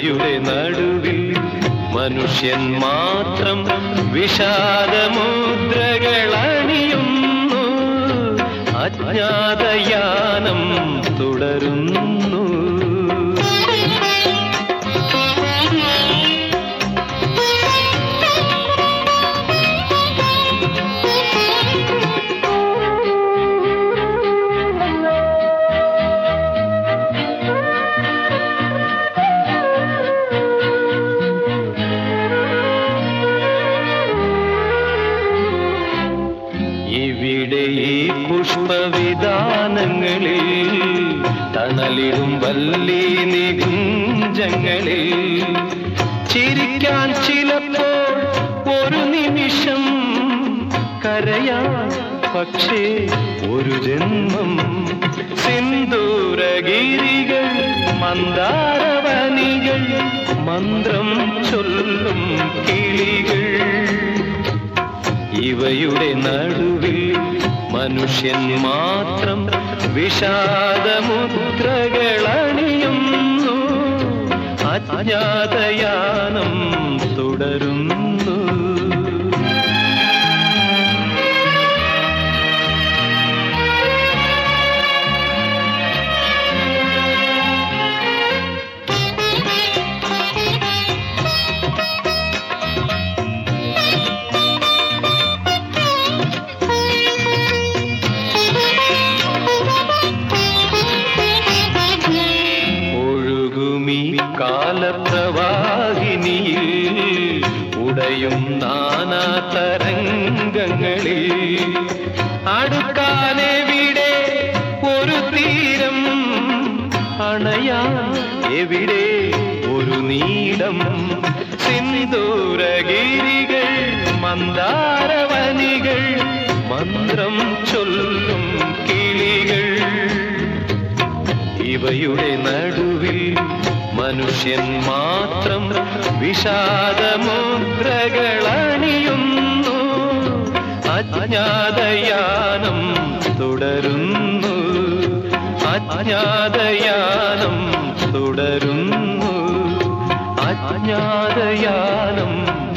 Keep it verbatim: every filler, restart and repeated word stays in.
ഇവയുടെ നടുവിൽ മനുഷ്യൻ മാത്രം വിഷാദമുദ്രകളണിയുന്നു. അജ്ഞാതയാനം തുടരുന്നു. ഇവിടെ ഈ പുഷ്പവിധാനങ്ങളിൽ തണലിടും വല്ലി നികുഞ്ചങ്ങളിൽ ചിരിക്കാൻ ചിലപ്പോൾ ഒരു നിമിഷം, കരയാൻ പക്ഷേ ഒരു ജന്മം. സിന്ദൂരഗിരികൾ മന്ദാരവനികൾ മന്ത്രം ചൊല്ലും കിളികൾ. ഇവയുടെ നടുവിൽ മനുഷ്യൻ മാത്രം വിഷാദമുദ്രകളണിയുന്നു. അജ്ഞാതയാനം തുടരുന്നു. കാലപ്രവാഹിനിയിൽ ഉടയും നാനാ തരംഗങ്ങളിൽ അടുക്കാനെവിടെ ഒരു തീരം, അണയാൻ എവിടെ ഒരു നീളം. സിന്ദൂരഗിരികൾ മന്ദാരവനികൾ മന്ത്രം ചൊല്ലും കിളികൾ. ഇവയുടെ നടുവിൽ മനുഷ്യൻ മാത്രം വിഷാദമുദ്രകളണിയുന്നു. അജ്ഞാതയാനം തുടരുന്നു. അജ്ഞാതയാനം തുടരുന്നു. അജ്ഞാതയാനം